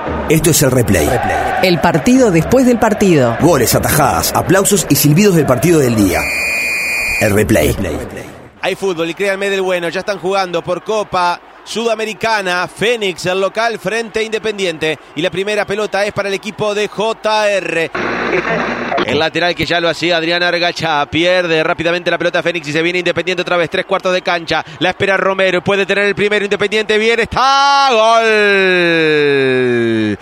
Esto es el replay. El partido después del partido. Goles, atajadas, aplausos y silbidos del partido del día. El replay. Hay fútbol y créanme del bueno, ya están jugando por Copa Sudamericana. Fénix, el local, frente a Independiente. Y la primera pelota es para el equipo de JR. El lateral que ya lo hacía Adrián Argacha. Pierde rápidamente la pelota Fénix y se viene Independiente otra vez. 3/4 de cancha. La espera Romero. Puede tener el primero. Independiente viene. ¡Está! ¡Gol!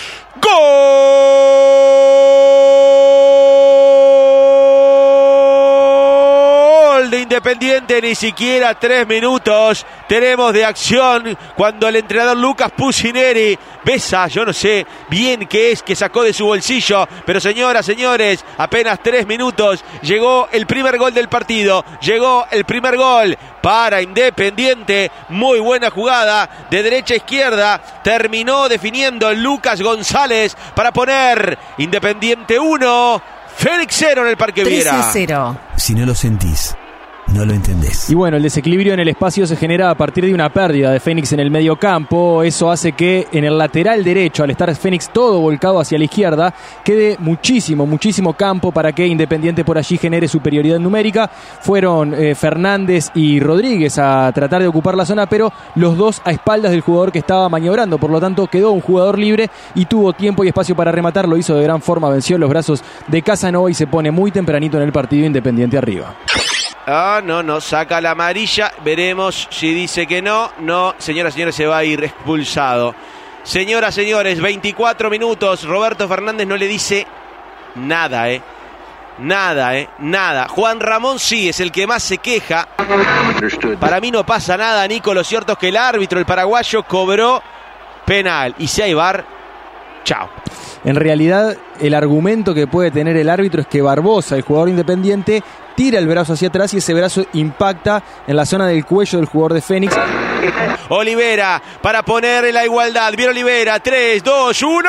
¡Gol de Independiente! Ni siquiera 3 minutos tenemos de acción cuando el entrenador Lucas Pusineri besa, yo no sé bien qué es que sacó de su bolsillo, pero señoras, señores, apenas 3 minutos, llegó el primer gol del partido, llegó el primer gol para Independiente. Muy buena jugada de derecha a izquierda, terminó definiendo Lucas González para poner Independiente 1, Fénix 0 en el Parque Viera. 3-0. Si no lo sentís, no lo entendés. Y bueno, el desequilibrio en el espacio se genera a partir de una pérdida de Fénix en el medio campo. Eso hace que en el lateral derecho, al estar Fénix todo volcado hacia la izquierda, quede muchísimo campo para que Independiente por allí genere superioridad numérica. Fueron Fernández y Rodríguez a tratar de ocupar la zona, pero los dos a espaldas del jugador que estaba maniobrando. Por lo tanto, quedó un jugador libre y tuvo tiempo y espacio para rematar. Lo hizo de gran forma, venció los brazos de Casanova y se pone muy tempranito en el partido Independiente arriba. No, saca la amarilla. Veremos si dice que no. No, señoras y señores, se va a ir expulsado. Señoras, señores, 24 minutos. Roberto Fernández no le dice nada, nada. Juan Ramón sí es el que más se queja. Para mí no pasa nada, Nico. Lo cierto es que el árbitro, el paraguayo, cobró penal. Y si hay VAR, chao. En realidad, el argumento que puede tener el árbitro es que Barbosa, el jugador Independiente, tira el brazo hacia atrás y ese brazo impacta en la zona del cuello del jugador de Fénix. Olivera para poner en la igualdad. Viene Olivera. 3, 2, 1.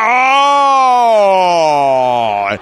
¡Gol!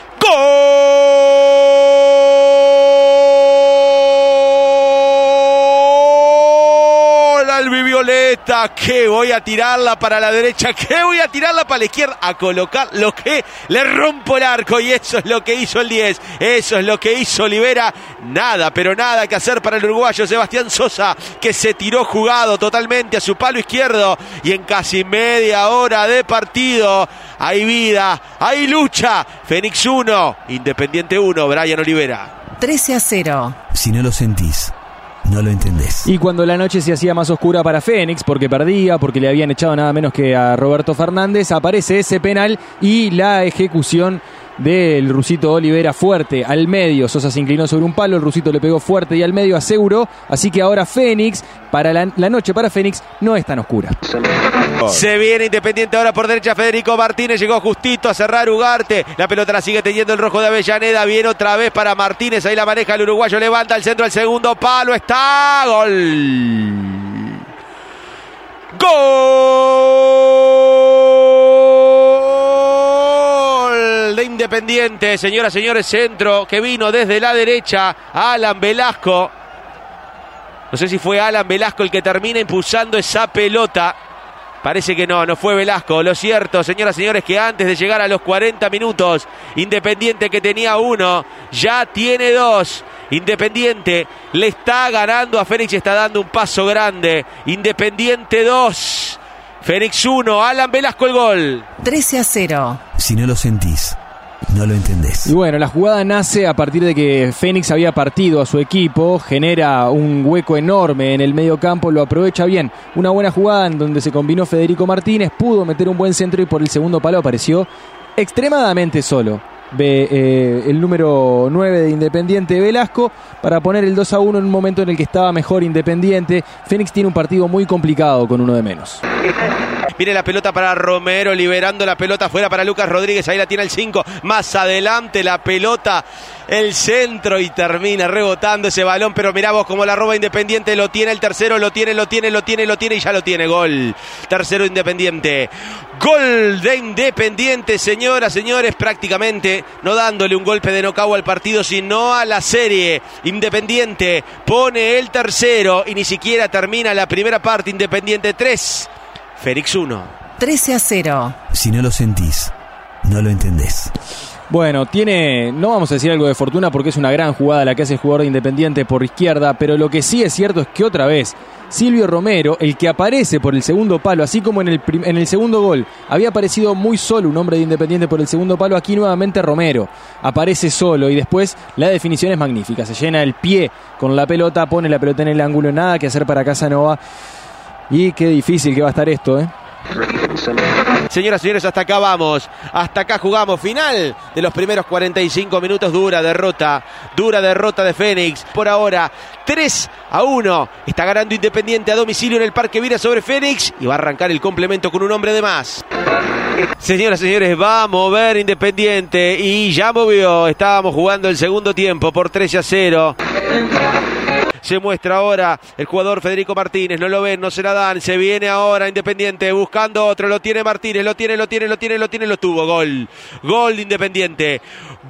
Albivioleta, que voy a tirarla para la derecha, que voy a tirarla para la izquierda, a colocar lo que le rompo el arco, y eso es lo que hizo el 10, eso es lo que hizo Olivera. Nada, pero nada que hacer para el uruguayo Sebastián Sosa, que se tiró jugado totalmente a su palo izquierdo, y en casi media hora de partido hay vida, hay lucha. Fénix 1, Independiente 1, Brian Olivera. 13-0. Si no lo sentís, no lo entendés. Y cuando la noche se hacía más oscura para Fénix, porque perdía, porque le habían echado nada menos que a Roberto Fernández, aparece ese penal y la ejecución del rusito Olivera fuerte al medio. Sosa se inclinó sobre un palo, el rusito le pegó fuerte y al medio aseguró. Así que ahora Fénix, para la noche para Fénix no es tan oscura. Se viene Independiente ahora por derecha. Federico Martínez llegó justito a cerrar Ugarte. La pelota la sigue teniendo el rojo de Avellaneda. Viene otra vez para Martínez. Ahí la maneja el uruguayo. Levanta el centro al segundo palo. Está. Gol. Gol de Independiente. Señoras, señores, centro que vino desde la derecha. Alan Velasco. No sé si fue Alan Velasco el que termina impulsando esa pelota. Parece que no fue Velasco. Lo cierto, señoras y señores, que antes de llegar a los 40 minutos, Independiente, que tenía 1, ya tiene 2. Independiente le está ganando a Fénix y está dando un paso grande. Independiente 2, Fénix 1, Alan Velasco el gol. 13-0. Si no lo sentís, no lo entendés. Y bueno, la jugada nace a partir de que Fénix había partido a su equipo, genera un hueco enorme en el medio campo, lo aprovecha bien. Una buena jugada en donde se combinó Federico Martínez, pudo meter un buen centro y por el segundo palo apareció extremadamente solo el número 9 de Independiente, Velasco, para poner el 2-1 en un momento en el que estaba mejor Independiente. Fénix tiene un partido muy complicado con uno de menos. Viene la pelota para Romero, liberando la pelota fuera para Lucas Rodríguez. Ahí la tiene el 5. Más adelante la pelota, el centro, y termina rebotando ese balón. Pero mirá vos cómo la roba Independiente. Lo tiene el tercero, lo tiene y ya lo tiene. Gol. Tercero Independiente. Gol de Independiente, señoras, señores, prácticamente no dándole un golpe de nocaut al partido, sino a la serie. Independiente pone el tercero y ni siquiera termina la primera parte. Independiente 3, Fénix 1. 13-0. Si no lo sentís, no lo entendés. Bueno, no vamos a decir algo de fortuna porque es una gran jugada la que hace el jugador de Independiente por izquierda, pero lo que sí es cierto es que otra vez Silvio Romero, el que aparece por el segundo palo, así como en el segundo gol, había aparecido muy solo un hombre de Independiente por el segundo palo, aquí nuevamente Romero aparece solo y después la definición es magnífica, se llena el pie con la pelota, pone la pelota en el ángulo, nada que hacer para Casanova y qué difícil que va a estar esto, Señoras y señores, hasta acá vamos, hasta acá jugamos, final de los primeros 45 minutos, dura derrota de Fénix, por ahora 3-1, está ganando Independiente a domicilio en el Parque Vira sobre Fénix y va a arrancar el complemento con un hombre de más. Señoras y señores, va a mover Independiente y ya movió, estábamos jugando el segundo tiempo por 13-0. Se muestra ahora el jugador Federico Martínez, no lo ven, no se la dan, se viene ahora Independiente buscando otro, lo tiene Martínez, lo tuvo, gol de Independiente,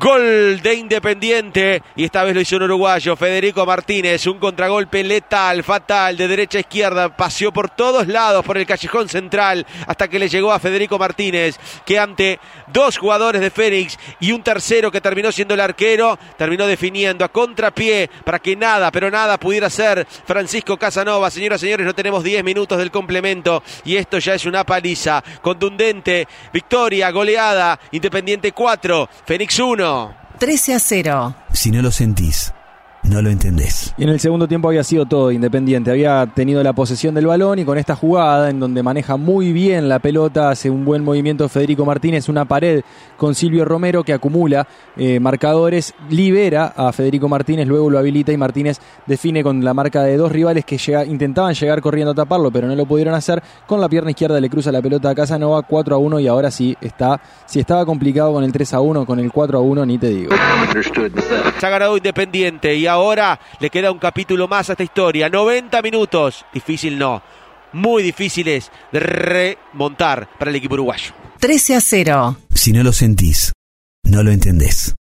y esta vez lo hizo un uruguayo, Federico Martínez, un contragolpe letal, fatal, de derecha a izquierda, paseó por todos lados, por el callejón central, hasta que le llegó a Federico Martínez, que ante dos jugadores de Fénix y un tercero que terminó siendo el arquero, terminó definiendo a contrapié para que nada, pero nada pudiera ser Francisco Casanova. Señoras y señores, no tenemos 10 minutos del complemento y esto ya es una paliza contundente, victoria, goleada, Independiente 4, Fénix 1. 13-0. Si no lo sentís, no lo entendés. Y en el segundo tiempo había sido todo Independiente, había tenido la posesión del balón y con esta jugada en donde maneja muy bien la pelota, hace un buen movimiento Federico Martínez, una pared con Silvio Romero que acumula marcadores, libera a Federico Martínez, luego lo habilita y Martínez define con la marca de dos rivales que intentaban llegar corriendo a taparlo pero no lo pudieron hacer, con la pierna izquierda le cruza la pelota a Casanova, 4-1 y ahora sí si estaba complicado con el 3-1, con el 4-1 ni te digo. Se ha ganado Independiente y ahora le queda un capítulo más a esta historia. 90 minutos. Difícil no. Muy difíciles de remontar para el equipo uruguayo. 13-0. Si no lo sentís, no lo entendés.